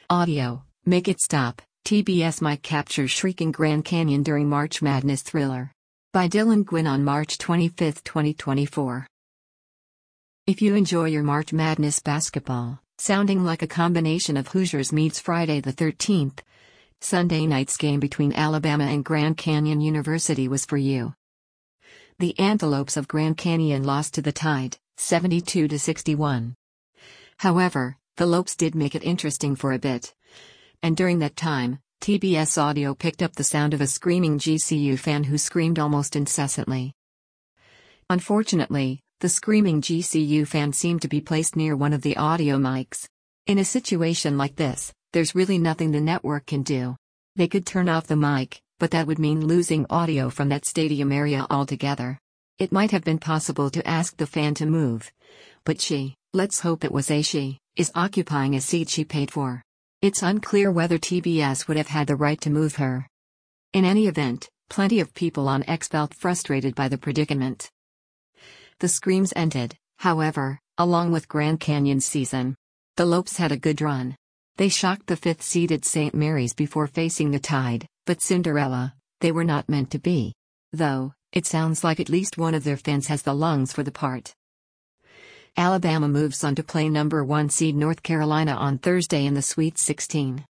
Audio, Make It Stop, TBS Mic captures shrieking Grand Canyon during March Madness thriller. By Dylan Gwynn on March 25, 2024. If you enjoy your March Madness basketball, sounding like a combination of Hoosiers meets Friday the 13th, Sunday night's game between Alabama and Grand Canyon University was for you. The Antelopes of Grand Canyon lost to the Tide, 72-61. However, the Lopes did make it interesting for a bit. And during that time, TBS audio picked up the sound of a screaming GCU fan who screamed almost incessantly. Unfortunately, the screaming GCU fan seemed to be placed near one of the audio mics. In a situation like this, there's really nothing the network can do. They could turn off the mic, but that would mean losing audio from that stadium area altogether. It might have been possible to ask the fan to move. But she, let's hope it was a she, is occupying a seat she paid for. It's unclear whether TBS would have had the right to move her. In any event, plenty of people on X felt frustrated by the predicament. The screams ended, however, along with Grand Canyon's season. The Lopes had a good run. They shocked the fifth-seeded St. Mary's before facing the Tide, but Cinderella, they were not meant to be. Though, it sounds like at least one of their fans has the lungs for the part. Alabama moves on to play number 1 seed North Carolina on Thursday in the Sweet 16.